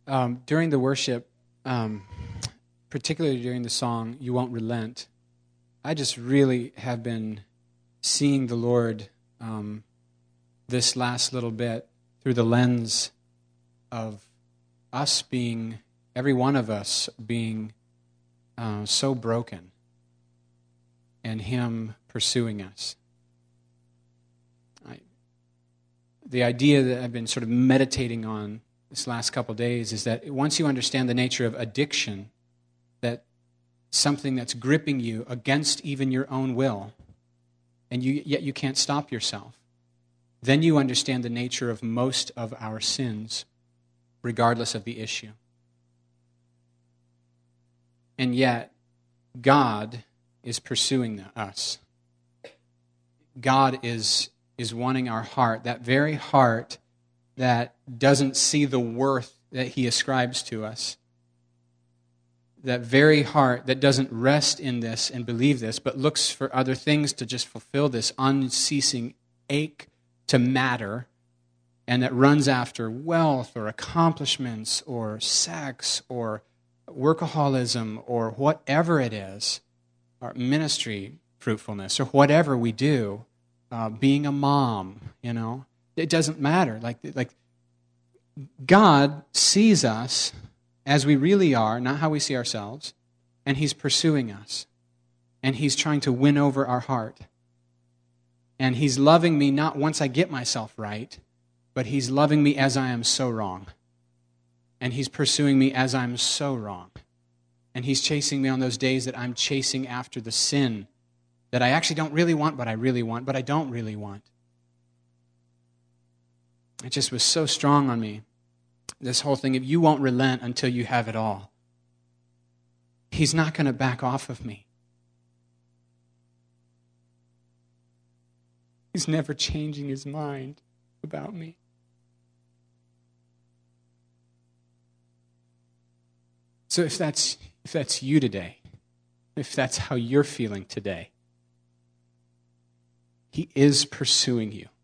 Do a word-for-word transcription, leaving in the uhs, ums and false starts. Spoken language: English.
Um, during the worship, um, particularly during the song, You Won't Relent, I just really have been seeing the Lord um, this last little bit through the lens of us being, every one of us being uh, so broken, and Him pursuing us. I, the idea that I've been sort of meditating on this last couple of days is that once you understand the nature of addiction, that something that's gripping you against even your own will, and you, yet you can't stop yourself, then you understand the nature of most of our sins, regardless of the issue. And yet, God is pursuing us. God is, is wanting our heart, that very heart that doesn't see the worth that He ascribes to us. That very heart that doesn't rest in this and believe this, but looks for other things to just fulfill this unceasing ache to matter, and that runs after wealth or accomplishments or sex or workaholism or whatever it is, or ministry fruitfulness or whatever we do, uh, being a mom, you know, it doesn't matter. Like, like God sees us as we really are, not how we see ourselves, and He's pursuing us. And He's trying to win over our heart. And He's loving me not once I get myself right, but He's loving me as I am so wrong. And He's pursuing me as I'm so wrong. And He's chasing me on those days that I'm chasing after the sin that I actually don't really want, but I really want, but I don't really want. It just was so strong on me. This whole thing of you won't relent until you have it all. He's not going to back off of me. He's never changing His mind about me. So if that's if that's you today, if that's how you're feeling today, He is pursuing you.